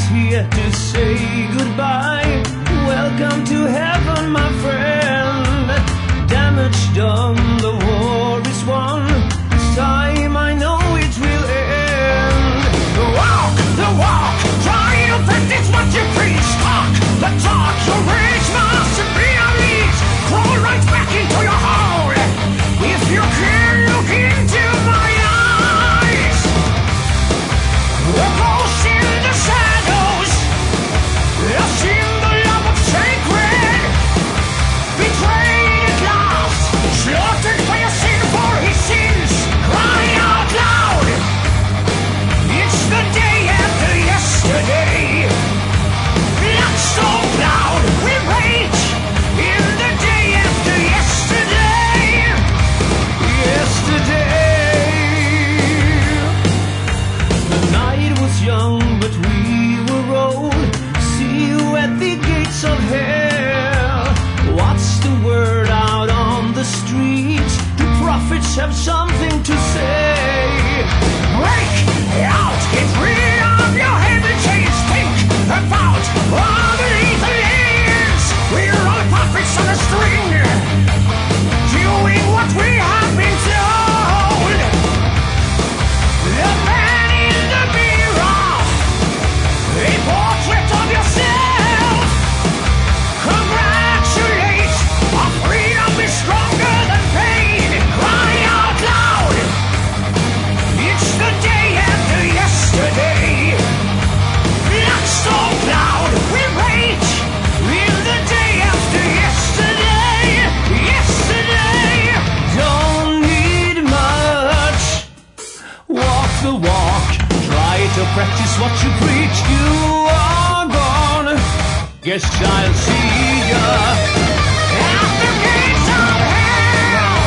here to say goodbye. Welcome to heaven, my friend. Damage done, the war is won. This time I know it will end. The walk, try to practice what you preach. Talk the talk, your rage must be unleashed. Crawl right back into your hole. If you can look into my eyes. A ghost in the shadows, a symbol of what's sacred. Betrayed at last, slaughtered by a sin for his sins. Cry out loud. It's the day after yesterday. Blood so loud, we rage. In the day after yesterday. Yesterday. The night was young, but we were old. See you at the gates of hell. What's the word out on the streets? The prophets have something to say. Break out, get rid of your heavy chains. Think about all the lethal aliens. We're all puppets on a string, doing what we have been told. The man in the mirror, a portrait of yourself. Congratulate, our freedom is stronger than pain. Cry out loud. It's the day after yesterday. Blood so loud, we rage. In the day after yesterday. Yesterday. Don't need much. Walk the walk. Try to practice what you preach. You are gone. Guess I'll see ya at the gates of hell.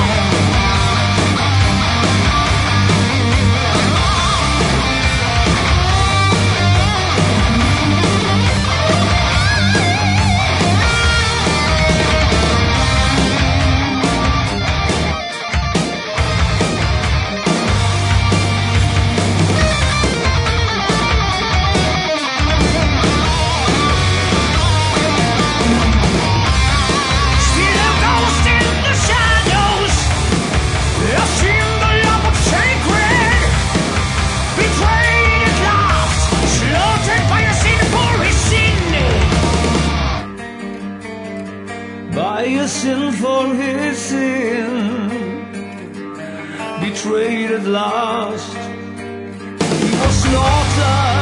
Still a ghost in the shadows, a symbol of what's sacred. Betrayed at last, slaughtered by a sin for his sin. By a sin for his sin. Betrayed at last. He was slaughtered.